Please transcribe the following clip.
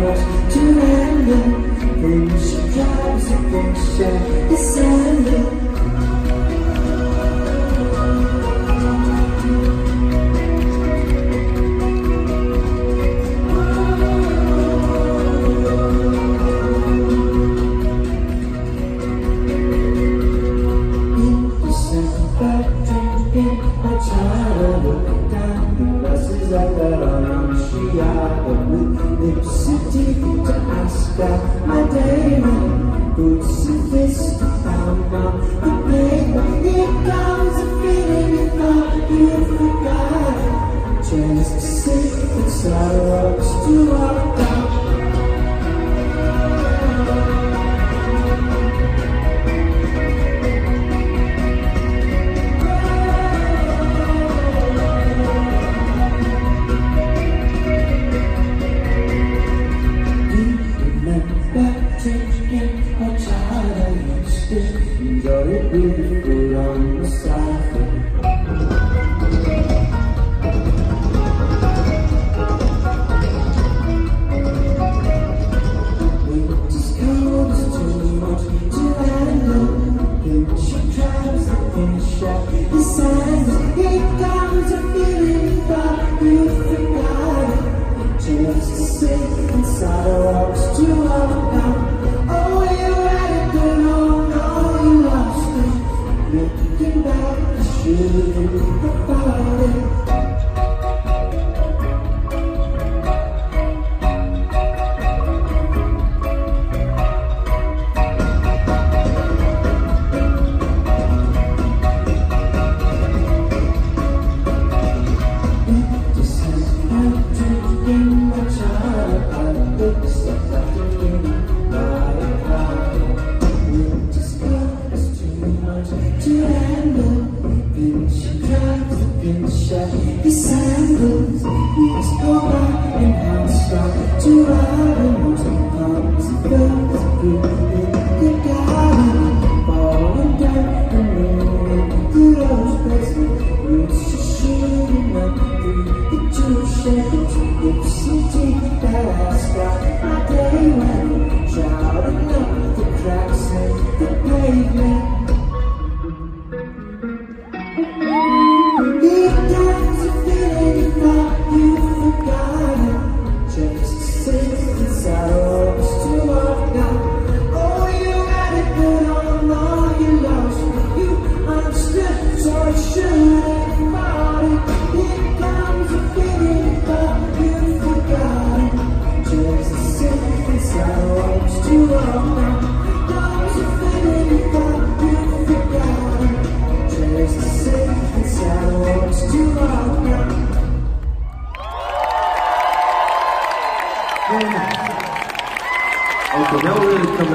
rush to random. Then she drives a picture, it's ending. I try to look down the buses I got on Chicago with lipstick to ask out my day. Boots and fists to pound on the pavement. Here comes a feeling you thought you forgot. Chance to sit inside rocks to walk out. Enjoy it with the food on the side. Winter's cold is too much to handle. Then she drives the finish at the sand. Here comes a feeling that you forgot. Chance to sit inside a rocks to walk out. Oh, you had a good old. Looking back, I should think about it. Just as I'm drinking my child, I look stuck like a king. To handle, then she drives the finish at the sandals. Years go by and hearts start to ride and most arms and bells in the garden, falling down and rolling through those beds. Roots just shooting up through the two sheds. Lips and teeth that ask out my day when shouting up the cracks in the pavement. Okay, now we're really coming